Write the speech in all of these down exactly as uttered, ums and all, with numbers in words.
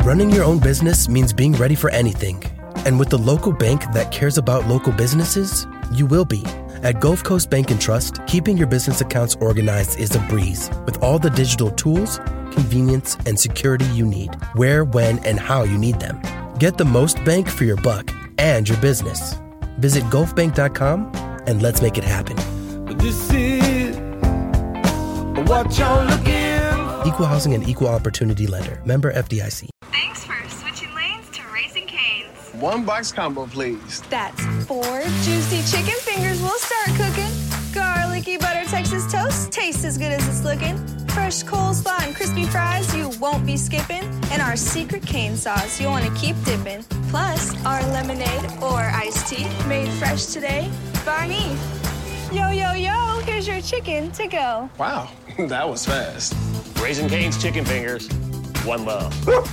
Running your own business means being ready for anything. And with the local bank that cares about local businesses, you will be. At Gulf Coast Bank and Trust, keeping your business accounts organized is a breeze with all the digital tools, convenience, and security you need, where, when, and how you need them. Get the most bank for your buck and your business. Visit gulf bank dot com and let's make it happen. This is what you're looking. Equal Housing and Equal Opportunity Lender. Member F D I C. Thanks for switching lanes to Raising Cane's. One box combo, please. That's four juicy chicken fingers. We'll start cooking. Garlicky butter Texas toast tastes as good as it's looking. Fresh coleslaw and crispy fries you won't be skipping. And our secret cane sauce you want to keep dipping. Plus, our lemonade or iced tea made fresh today by me. Yo, yo, yo, here's your chicken to go. Wow, that was fast. Raising Cane's chicken fingers. One love.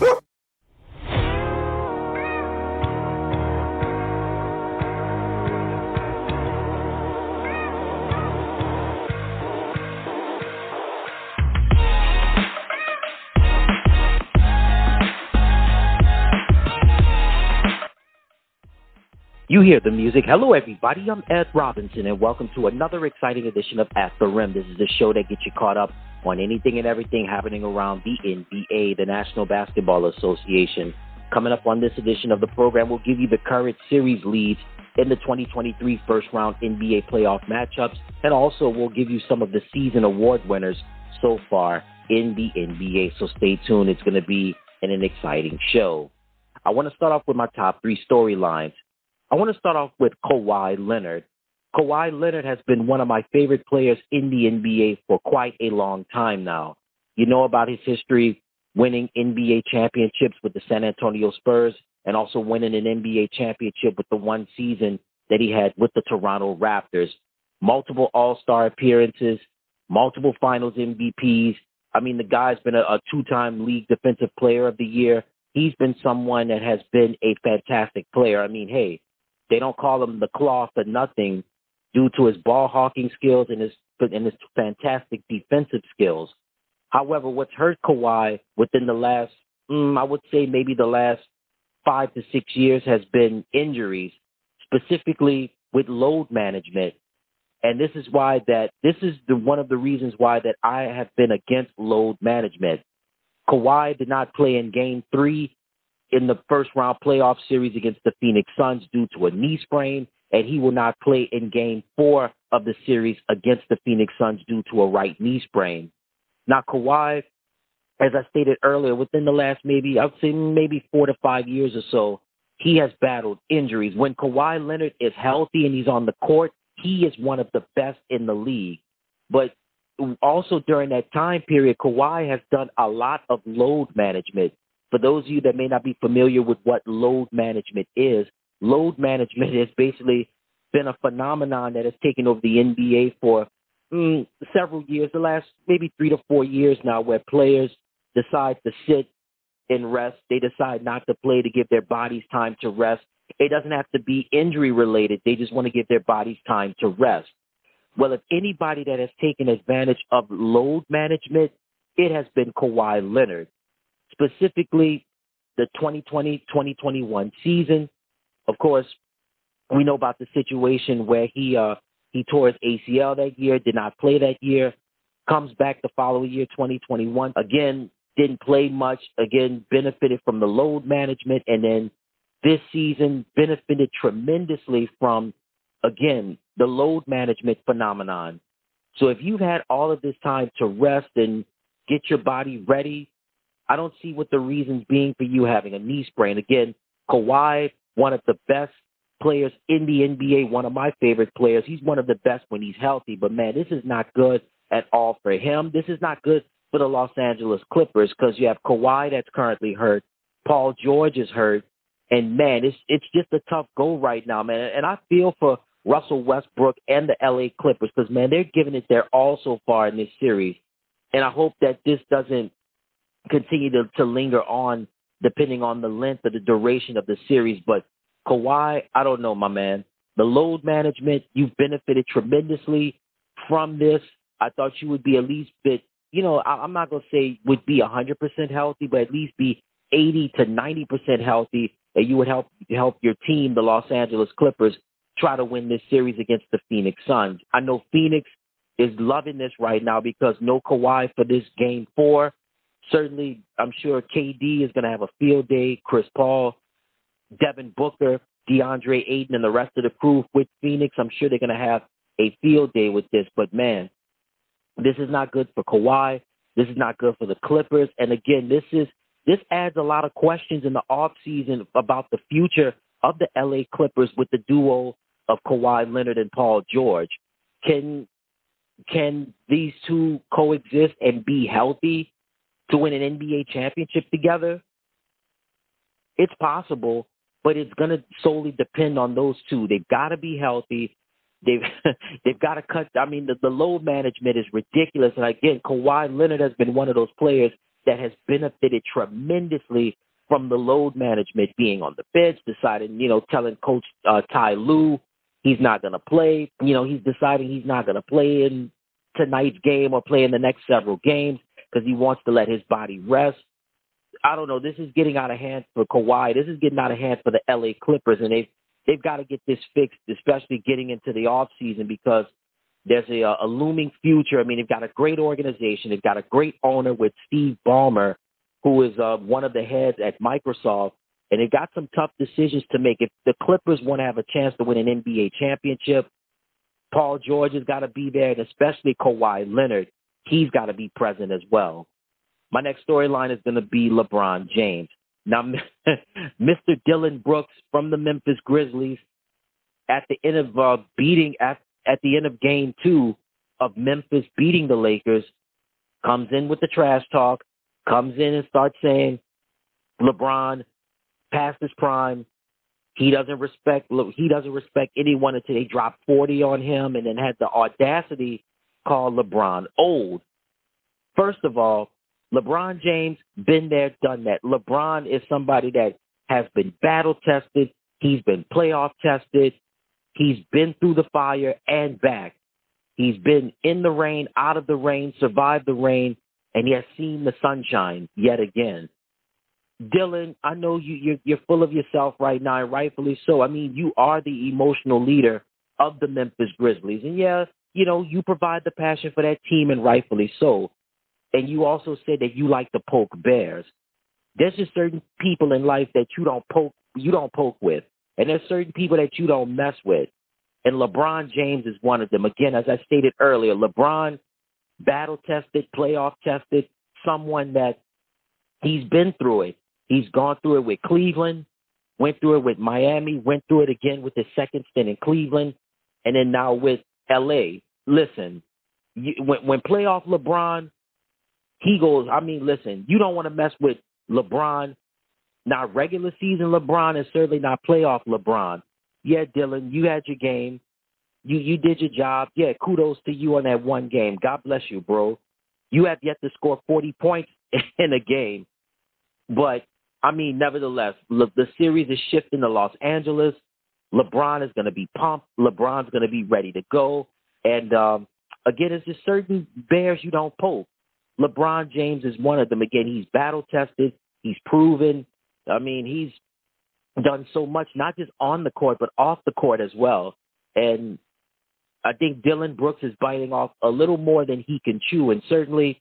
You hear the music. Hello, everybody. I'm Ed Robinson, and welcome to another exciting edition of At the Rim. This is the show that gets you caught up on anything and everything happening around the N B A, the National Basketball Association. Coming up on this edition of the program, we'll give you the current series leads in the twenty twenty-three first-round N B A playoff matchups, and also we'll give you some of the season award winners so far in the N B A. So stay tuned. It's going to be an, an exciting show. I want to start off with my top three storylines. I want to start off with Kawhi Leonard. Kawhi Leonard has been one of my favorite players in the N B A for quite a long time now. You know about his history winning N B A championships with the San Antonio Spurs and also winning an N B A championship with the one season that he had with the Toronto Raptors. Multiple All-Star appearances, multiple Finals M V Ps. I mean, the guy's been a, a two-time League Defensive Player of the Year. He's been someone that has been a fantastic player. I mean, hey, they don't call him the Claw for nothing due to his ball hawking skills and his and his fantastic defensive skills. However, what's hurt Kawhi within the last, mm, I would say maybe the last five to six years has been injuries, specifically with load management. And this is why that this is the one of the reasons why that I have been against load management. Kawhi did not play in game three in the first round playoff series against the Phoenix Suns due to a knee sprain, and he will not play in game four of the series against the Phoenix Suns due to a right knee sprain. Now, Kawhi, as I stated earlier, within the last maybe, I would say maybe four to five years or so, he has battled injuries. When Kawhi Leonard is healthy and he's on the court, he is one of the best in the league. But also during that time period, Kawhi has done a lot of load management. For those of you that may not be familiar with what load management is, load management has basically been a phenomenon that has taken over the N B A for mm, several years, the last maybe three to four years now, where players decide to sit and rest. They decide not to play to give their bodies time to rest. It doesn't have to be injury related. They just want to give their bodies time to rest. Well, if anybody that has taken advantage of load management, it has been Kawhi Leonard. Specifically, the twenty twenty twenty twenty-one season. Of course, we know about the situation where he uh, he tore his A C L that year, did not play that year, comes back the following year, twenty twenty-one. Again, didn't play much. Again, benefited from the load management. And then this season benefited tremendously from, again, the load management phenomenon. So if you've had all of this time to rest and get your body ready, I don't see what the reasons being for you having a knee sprain. Again, Kawhi, one of the best players in the N B A, one of my favorite players. He's one of the best when he's healthy. But, man, this is not good at all for him. This is not good for the Los Angeles Clippers because you have Kawhi that's currently hurt. Paul George is hurt. And, man, it's it's just a tough go right now, man. And I feel for Russell Westbrook and the L A Clippers because, man, they're giving it their all so far in this series. And I hope that this doesn't continue to, to linger on depending on the length or the duration of the series. But Kawhi, I don't know, my man. The load management, you've benefited tremendously from this. I thought you would be at least bit, you know, I, I'm not going to say would be one hundred percent healthy, but at least be eighty to ninety percent healthy, and you would help help your team, the Los Angeles Clippers, try to win this series against the Phoenix Suns. I know Phoenix is loving this right now because no Kawhi for this game four. Certainly, I'm sure K D is going to have a field day. Chris Paul, Devin Booker, DeAndre Ayton, and the rest of the crew with Phoenix, I'm sure they're going to have a field day with this. But, man, this is not good for Kawhi. This is not good for the Clippers. And, again, this is this adds a lot of questions in the offseason about the future of the L A Clippers with the duo of Kawhi Leonard and Paul George. Can can these two coexist and be healthy to win an N B A championship together? It's possible, but it's going to solely depend on those two. They've got to be healthy. They've they've got to cut. I mean, the, the load management is ridiculous. And again, Kawhi Leonard has been one of those players that has benefited tremendously from the load management, being on the bench, deciding, you know, telling Coach uh, Ty Lue he's not going to play. You know, he's deciding he's not going to play in tonight's game or play in the next several games because he wants to let his body rest. I don't know. This is getting out of hand for Kawhi. This is getting out of hand for the L A Clippers, and they've, they've got to get this fixed, especially getting into the offseason, because there's a, a looming future. I mean, they've got a great organization. They've got a great owner with Steve Ballmer, who is uh, one of the heads at Microsoft, and they've got some tough decisions to make. If the Clippers want to have a chance to win an N B A championship, Paul George has got to be there, and especially Kawhi Leonard. He's got to be present as well. My next storyline is going to be LeBron James. Now, Mister Dillon Brooks from the Memphis Grizzlies, at the end of uh, beating at at the end of Game Two of Memphis beating the Lakers, comes in with the trash talk, comes in and starts saying LeBron past his prime. He doesn't respect he doesn't respect anyone until they drop forty on him, and then had the audacity call LeBron old. First of all, LeBron James, been there, done that. LeBron is somebody that has been battle-tested. He's been playoff-tested. He's been through the fire and back. He's been in the rain, out of the rain, survived the rain, and he has seen the sunshine yet again. Dillon, I know you, you're, you're full of yourself right now, and rightfully so. I mean, you are the emotional leader of the Memphis Grizzlies. And, yeah, you know, you provide the passion for that team, and rightfully so. And you also said that you like to poke bears. There's just certain people in life that you don't poke, you don't poke with. And there's certain people that you don't mess with. And LeBron James is one of them. Again, as I stated earlier, LeBron, battle-tested, playoff-tested, someone that he's been through it. He's gone through it with Cleveland, went through it with Miami, went through it again with his second stint in Cleveland, and then now with L A. Listen, you, when, when playoff LeBron, he goes, I mean, listen, you don't want to mess with LeBron, not regular season LeBron, and certainly not playoff LeBron. Yeah, Dillon, you had your game. You you did your job. Yeah, kudos to you on that one game. God bless you, bro. You have yet to score forty points in a game. But, I mean, nevertheless, le- the series is shifting to Los Angeles. LeBron is going to be pumped. LeBron's going to be ready to go. And, um, again, it's just certain bears you don't poke. LeBron James is one of them. Again, he's battle-tested. He's proven. I mean, he's done so much, not just on the court, but off the court as well. And I think Dillon Brooks is biting off a little more than he can chew. And certainly,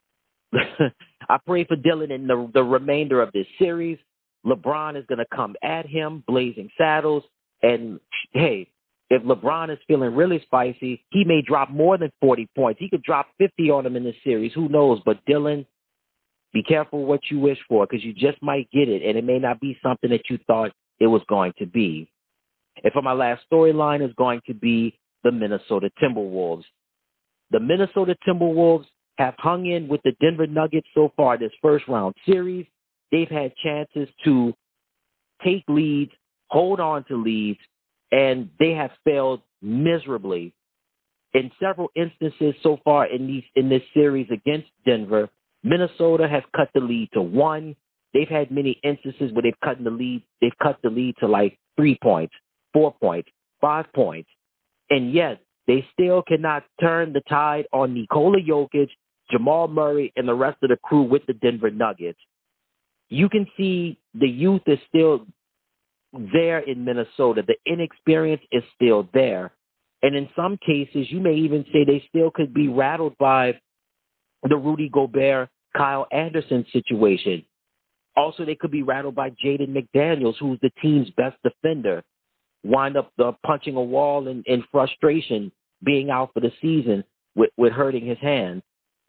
I pray for Dillon in the, the remainder of this series. LeBron is going to come at him, blazing saddles. And, hey, if LeBron is feeling really spicy, he may drop more than forty points. He could drop fifty on him in this series. Who knows? But, Dillon, be careful what you wish for, because you just might get it, and it may not be something that you thought it was going to be. And for my last storyline is going to be the Minnesota Timberwolves. The Minnesota Timberwolves have hung in with the Denver Nuggets so far this first-round series. They've had chances to take leads, hold on to leads, and they have failed miserably. In several instances so far in these in this series against Denver, Minnesota has cut the lead to one. They've had many instances where they've cut the lead. They've cut the lead to like three points, four points, five points, and yet they still cannot turn the tide on Nikola Jokic, Jamal Murray, and the rest of the crew with the Denver Nuggets. you can see the youth is still there in Minnesota. The inexperience is still there. And in some cases, you may even say they still could be rattled by the Rudy Gobert, Kyle Anderson situation. Also, they could be rattled by Jaden McDaniels, who's the team's best defender, wind up uh, punching a wall in, in frustration, being out for the season with, with hurting his hand.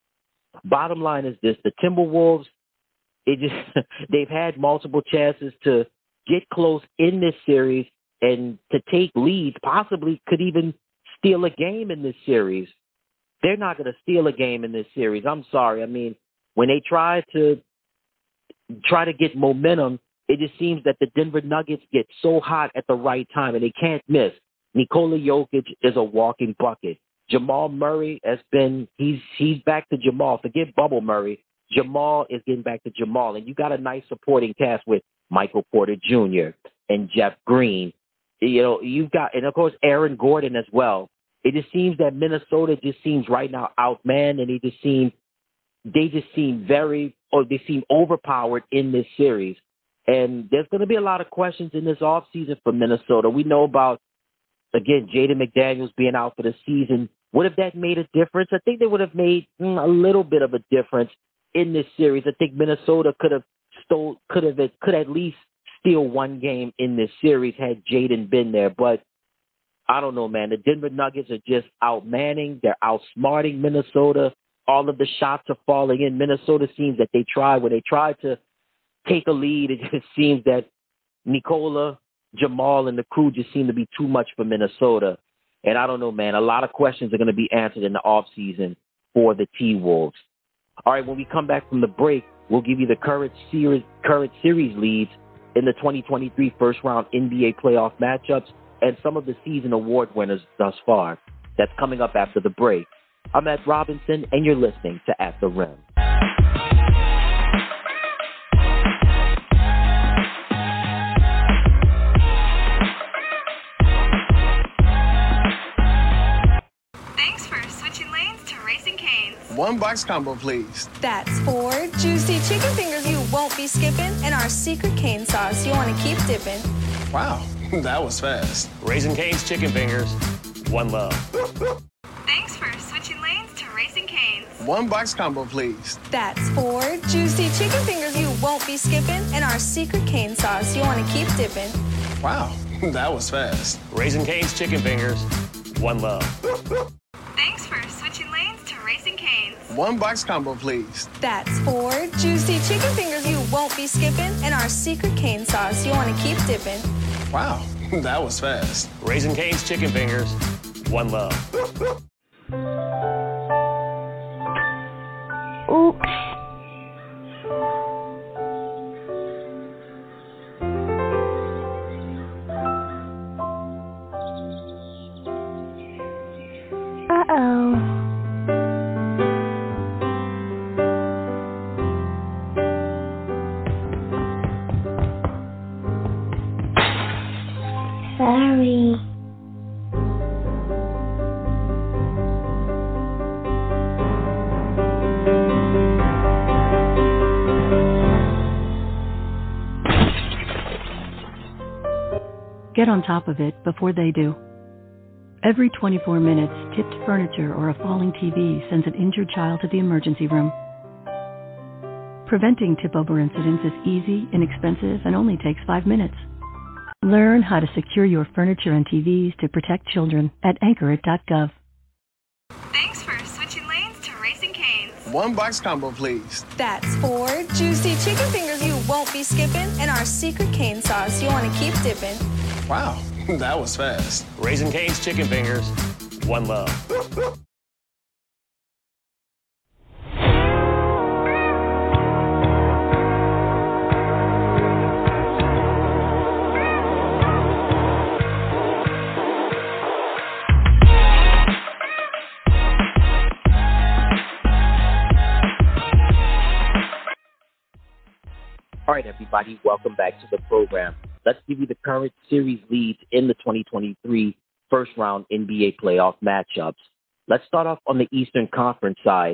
Bottom line is this: the Timberwolves, it just they've had multiple chances to get close in this series and to take leads, possibly could even steal a game in this series. They're not going to steal a game in this series. I'm sorry. I mean, when they try to try to get momentum, it just seems that the Denver Nuggets get so hot at the right time and they can't miss. Nikola Jokic is a walking bucket. Jamal Murray has been, he's he's back to Jamal. Forget Bubble Murray. Jamal is getting back to Jamal. And you got a nice supporting cast with Michael Porter Junior and Jeff Green. You know, you've got, and of course, Aaron Gordon as well. It just seems that Minnesota just seems right now outmanned, and they just seem, they just seem very, or they seem overpowered in this series. And there's going to be a lot of questions in this offseason for Minnesota. We know about, again, Jaden McDaniels being out for the season. Would have that made a difference? I think they would have made mm, a little bit of a difference in this series. I think Minnesota could have stole, could have, could at least steal one game in this series had Jaden been there. But I don't know, man. The Denver Nuggets are just outmanning. They're outsmarting Minnesota. All of the shots are falling in. Minnesota seems that they try, when they try to take a lead, it just seems that Nikola, Jamal, and the crew just seem to be too much for Minnesota. And I don't know, man. A lot of questions are going to be answered in the offseason for the T-Wolves. All right, when we come back from the break, we'll give you the current series, current series leads in the twenty twenty-three first-round N B A playoff matchups and some of the season award winners thus far. That's coming up after the break. I'm Ed Robinson, and you're listening to At the Rim. Thanks for switching lanes to Raising Cane's. One box combo, please. That's four juicy chicken fingers you won't be skipping, and our secret cane sauce you want to keep dipping. Wow, that was fast. Raising Cane's chicken fingers. One love. Thanks for switching lanes to Raising Cane's. One box combo, please. That's four juicy chicken fingers you won't be skipping, and our secret cane sauce you want to keep dipping. Wow, that was fast. Raising Cane's chicken fingers. One love. Thanks for switching lanes to Raising Cane's. One box combo, please. That's four juicy chicken fingers you won't be skipping, and our secret cane sauce you want to keep dipping. Wow, that was fast. Raising Cane's chicken fingers. One love. Oops. Uh-oh. Sorry. Get on top of it before they do. Every twenty-four minutes, tipped furniture or a falling T V sends an injured child to the emergency room. Preventing tip-over incidents is easy, inexpensive, and only takes five minutes. Learn how to secure your furniture and T Vs to protect children at anchor it dot gov. Thanks for switching lanes to Raising Cane's. One box combo, please. That's four juicy chicken fingers you won't be skipping, and our secret cane sauce you want to keep dipping. Wow, that was fast. Raising Cane's chicken fingers. One love. All right, everybody, welcome back to the program. Let's give you the current series leads in the twenty twenty-three first-round N B A playoff matchups. Let's start off on the Eastern Conference side.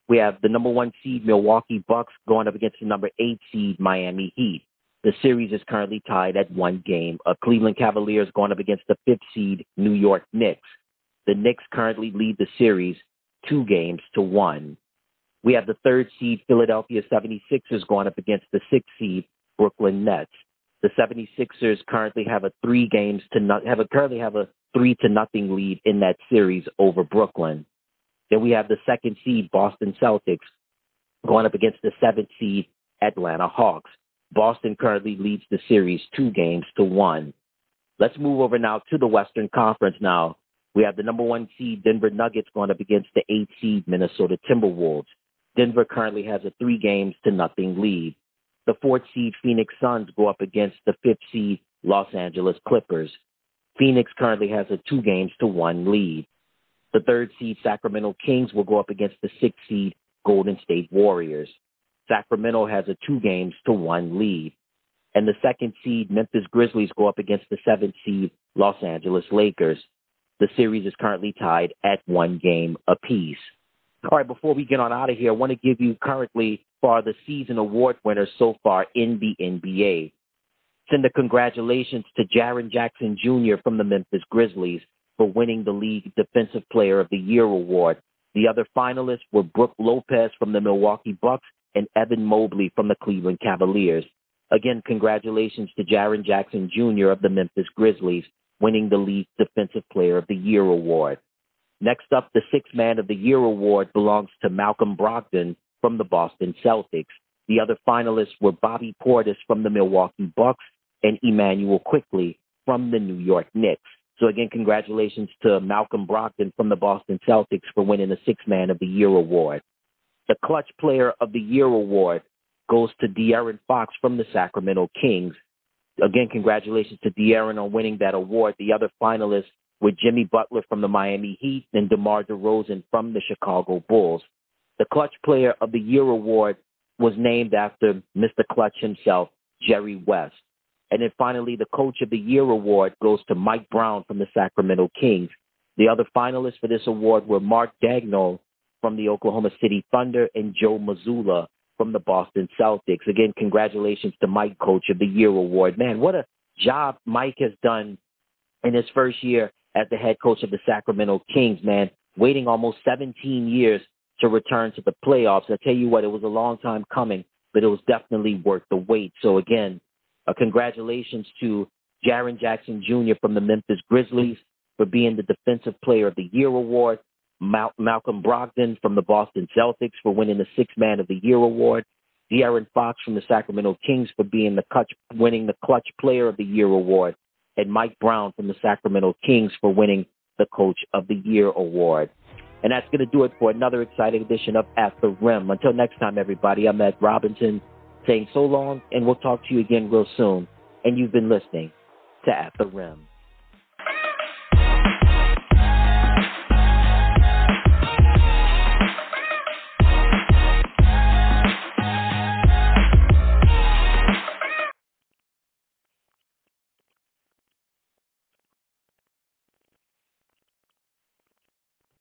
we have the number one seed Milwaukee Bucks going up against the number eight seed Miami Heat. The series is currently tied at one game. Uh, Cleveland Cavaliers going up against the fifth seed New York Knicks. The Knicks currently lead the series two games to one. We have the third seed Philadelphia seventy-sixers going up against the sixth seed Brooklyn Nets. The seventy-sixers currently have a three games to not have a currently have a three to nothing lead in that series over Brooklyn. Then we have the second seed Boston Celtics going up against the seventh seed Atlanta Hawks. Boston currently leads the series two games to one. Let's move over now to the Western Conference now. We have the number one seed Denver Nuggets going up against the eight seed Minnesota Timberwolves. Denver currently has a three games to nothing lead. The fourth seed Phoenix Suns go up against the fifth seed Los Angeles Clippers. Phoenix currently has a two games to one lead. The third seed Sacramento Kings will go up against the sixth seed Golden State Warriors. Sacramento has a two games to one lead. And the second seed Memphis Grizzlies go up against the seventh seed Los Angeles Lakers. The series is currently tied at one game apiece. All right, before we get on out of here, I want to give you currently for the season award winners so far in the N B A. Send a congratulations to Jaren Jackson Junior from the Memphis Grizzlies for winning the League Defensive Player of the Year award. The other finalists were Brook Lopez from the Milwaukee Bucks and Evan Mobley from the Cleveland Cavaliers. Again, congratulations to Jaren Jackson Junior of the Memphis Grizzlies winning the League Defensive Player of the Year award. Next up, the Sixth Man of the Year award belongs to Malcolm Brogdon from the Boston Celtics. The other finalists were Bobby Portis from the Milwaukee Bucks and Emmanuel Quickley from the New York Knicks. So again, congratulations to Malcolm Brogdon from the Boston Celtics for winning the Sixth Man of the Year award. The Clutch Player of the Year award goes to De'Aaron Fox from the Sacramento Kings. Again, congratulations to De'Aaron on winning that award. The other finalists were Jimmy Butler from the Miami Heat and DeMar DeRozan from the Chicago Bulls. The Clutch Player of the Year award was named after Mister Clutch himself, Jerry West. And then finally, the Coach of the Year award goes to Mike Brown from the Sacramento Kings. The other finalists for this award were Mark Daigneault from the Oklahoma City Thunder and Joe Mazzulla from the Boston Celtics. Again, congratulations to Mike, Coach of the Year award. Man, what a job Mike has done in his first year as the head coach of the Sacramento Kings, man, waiting almost seventeen years to return to the playoffs. I tell you what, it was a long time coming, but it was definitely worth the wait. So again, uh, congratulations to Jaren Jackson Junior from the Memphis Grizzlies for being the Defensive Player of the Year award. Mal- Malcolm Brogdon from the Boston Celtics for winning the Sixth Man of the Year award. De'Aaron Fox from the Sacramento Kings for being the clutch, winning the Clutch Player of the Year award. And Mike Brown from the Sacramento Kings for winning the Coach of the Year award. And that's going to do it for another exciting edition of At the Rim. Until next time, everybody, I'm Ed Robinson saying so long, and we'll talk to you again real soon. And you've been listening to At the Rim.